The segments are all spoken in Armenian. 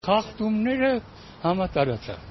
Խախտումները համատարած է։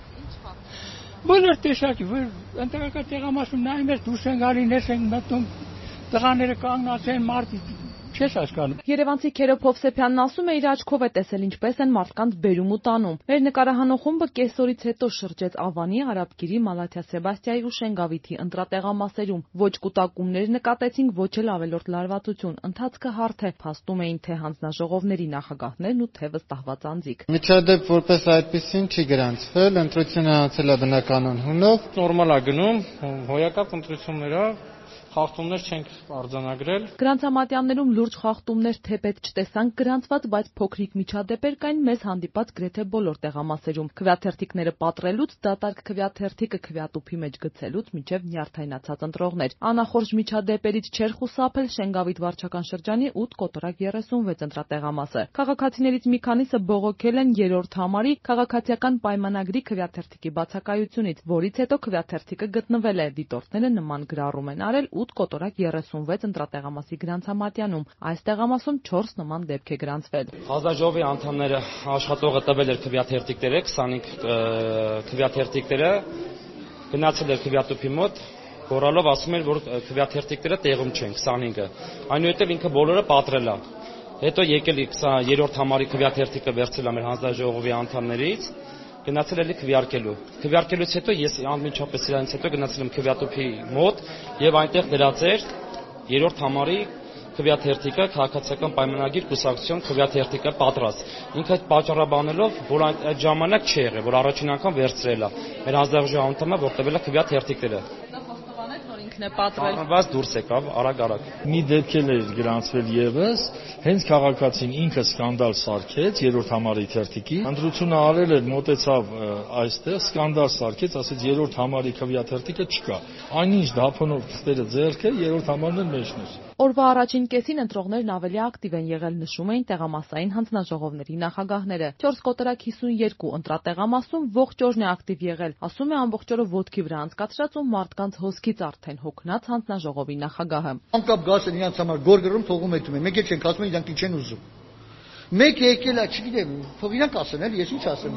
Բոլոր տեսակի ընտրական տեղամասում նայում ես դուրս են գալի, ներս են մտնում, տղաները կանգնած են, մարդիկ չես հասկանում։ Երևանցի Քերոբ Հովսեփյանն ասում է, իր աչքով է տեսել ինչպես են մարդկանց բերում ու տանում։ Մեր նկարահանող խումբը կեսօրից հետո շրջեց Ավանի, Արաբգիրի, Մալաթիա Սեբաստիայի ու Շենգավիթի ընտրատեղամասերում։ Ոչ կուտակումներ նկատեցինք, ոչ էլ ավելորդ լարվածություն։ Ընթացքը հարթ է, փաստում էին թե հանձնաժողովների նախագահներն ու թե վստահված անձիկ։ Միջադեպ որպես այդպեսին չի գրանցվել, ընտրությունը անցել է բնականon հունով։ Նորմալ է գնում, հոյակապ ընտրություններ է։ Խախտումներ չենք արձանագրել։ Գրանցամատյաններում լուրջ խախտումներ թեպետ չտեսանք գրանցված, բայց փոքրիկ միջադեպեր կային մեզ հանդիպած գրեթե բոլոր տեղամասերում։ Քվեաթերթիկները պատռելուց, դատարկ քվեաթերթիկը քվեատուփի մեջ գցելուց մինչև նյարդայնացած ընտրողներ։ Անախորժ միջադեպերից չէր խուսափել Շենգավիթ վարչական շրջանի 8 կոտորակ 36 ընտրատեղամասը։ Քաղաքացիներից մի քանիսը բողոքել են երրորդ համարի քաղաքացիական պայմանագրի քվեաթերթիկի բացակայությունից, որից հետո քվեաթերթիկը գտնվել է։ Դիտորդները նման գրառում են արել 8 կոտորակ 36 ընտրատեղամասի Գրանցամատյանում։ Այս տեղամասում 4 նման դեպք է գրանցվել։ Հանձնաժողովի անդամները աշխատողը տվել էր քվեաթերթիկները, 25 քվեաթերթիկները գնացել էր քվեատուփի մոտ, գոռալով ասում էր, որ քվեաթերթիկները տեղում չեն 25-ը։ Այնուհետև ինքը բոլորը պատռել է։ Հետո եկել 23-րդ համարի քվեաթերթիկը վերցրել է մեր հանձնաժողովի անդամներից, գնացել էլի քվեարկելու։ Քվեարկելուց հետո ես անմիջապես իրանից հետո գնացել եմ քվեատուփի մոտ եւ այնտեղ դրած էր 3-րդ համարի քվեաթերթիկը քաղաքացիական պայմանագիր կուսակցություն քվեաթերթիկը պատրաստ։ Ինքը այդ պատճառաբանելով, որ այդ ժամանակ չի եղել, որ առաջին անգամ վերցրել է մեր հանձնաժողովի անդամը, որ տվել է քվեաթերթիկները։ Պատրված դուրս եկավ արագ։ Մի դեպք էլ էր գրանցվել եւս, հենց քաղաքացին ինքը սկանդալ սարքեց երրորդ համարի թերթիկի, ընտրությունը արել էր, մոտեցավ այստեղ, սկանդալ սարքեց, ասեց երրորդ համարի քվեաթերթիկը չկա։ Այնինչ դափոնով թղթերը ձեռքը, երրորդ համարն էլ մեջն էր։ Օրվա առաջին կեսին ընտրողներն ավելի ակտիվ են եղել, նշում էին տեղամասային հանձնաժողովների նախագահները։ 4 կոտորակ 52 ընտրատեղամասում ողջ օրն է ակտիվ եղել, ասում է ամբողջ օրը ոտքի վրա անցկացրած ու մարդկանց հոսքից արդեն հոգնած հանձնաժողովի նախագահը։ Անկապ գասը իրancs համար գորգրում թողում է դում։ Մեկ էլ չենք ասում, իրանք ինչ են ուզում։ Մեկ եկել է, չգիտեմ, թող իրանք ասեն, էլ ես ինչ ասեմ։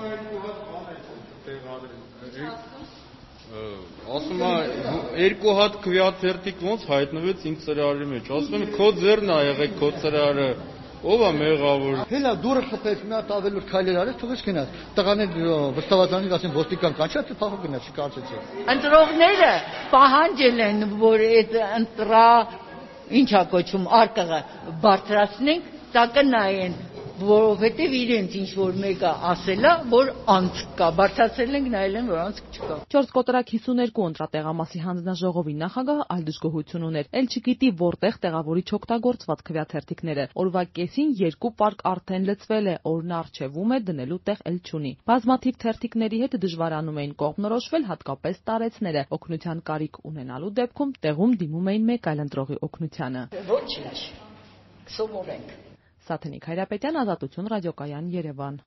Ասում է երկու հատ քվեաթերթիկ ոնց հայտնվեց ինձ ծրարի մեջ։ Ասում եմ քո ձեռն ա եղեք քո ծրարը։ Ով է մեղավոր։ Հելա դուրը խփեց, մի հատ ավելորդ քայլեր արեց, թողեց գնաց։ Տղաներ վստահվածանից ասեն ոստիկան կանչած է, փախով գնաց, չկարծեցի։ Ընտրողները պահանջել են, որ այդ ինչա կոչում արկղը բարձրացնենք, տակնային, որովհետև իրենց ինչ որ մեկը ասել է, որ անցք կա, բարձրացրել ենք, նայել են, որ անցք չկա։ 4 կոտորակ 52 ընտրատեղամասի հանձնաժողովի նախագահը այլ դժգոհություն ուներ։ Էլ չգիտի որտեղ տեղավորիչ օգտագործված քվեաթերթիկները։ Օրվա կեսին 2 պարկ արդեն լցվել է, օրն առջևում է, դնելու տեղ էլ չունի։ Բազմաթիվ թերթիկների հետ դժվարանում էին կողմնորոշվել հատկապես տարեցները։ Օգնության կարիք ունենալու դեպքում տեղում դիմում էին մեկ այլ ընտրողի օգնությանը։ Ոչինչ։ Սովորենք։ Սաթենիկ Հայրապետյան, Ազատություն ռադիոկայան, Երևան։